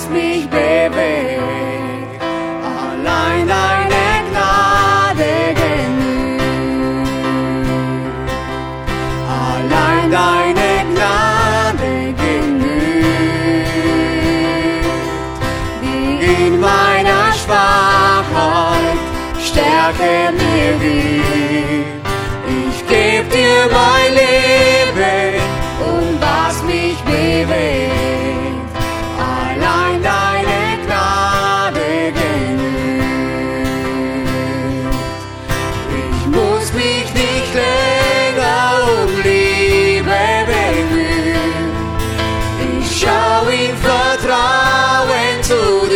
was mich bewegt. Allein deine Gnade genügt. Allein deine Gnade genügt. Die in meiner Schwachheit stärke mir gibt. Ich geb dir mein Leben und was mich bewegt. Allein deine Gnade genügt. Ich muss mich nicht länger um Liebe bemühen. Ich schau in Vertrauen zu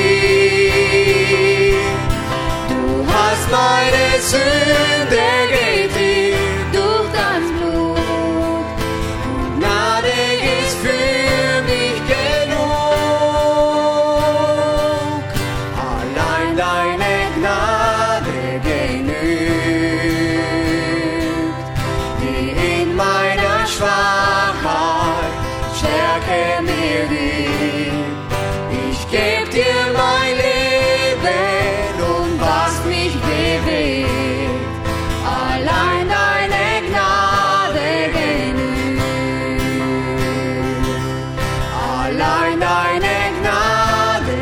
dir. Du hast meine Sünde getilgt durch dein Blut. Gnade ist für mich genug. Allein deine Gnade genügt. Die in meiner Schwachheit Stärke mir gibt. Ich geb dir mein Leben und was mich bewegt. Allein deine Gnade genügt. Allein deine Gnade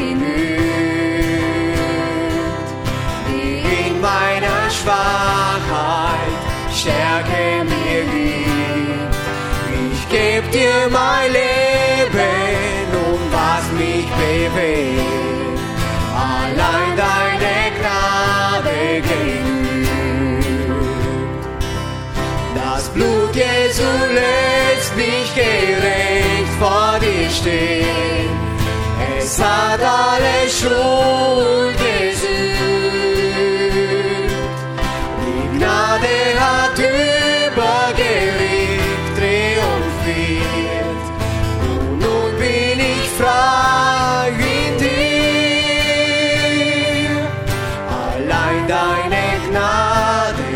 genügt. Die in meiner Schwachheit Stärke mir gibt. Ich geb dir mein Leben und was mich bewegt. Allein deine Gnade genügt. Das Blut Jesu lässt mich gerecht vor dir stehen. Es hat alle Schuld gesühnt. Die Gnade hat über Gericht triumphiert. Und nun bin ich frei in dir. Allein deine Gnade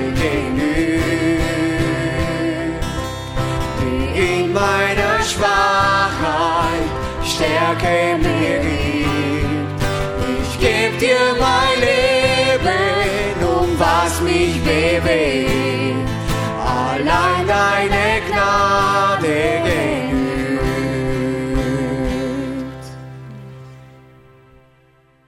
genügt. Die in meiner Schwachheit Stärke mir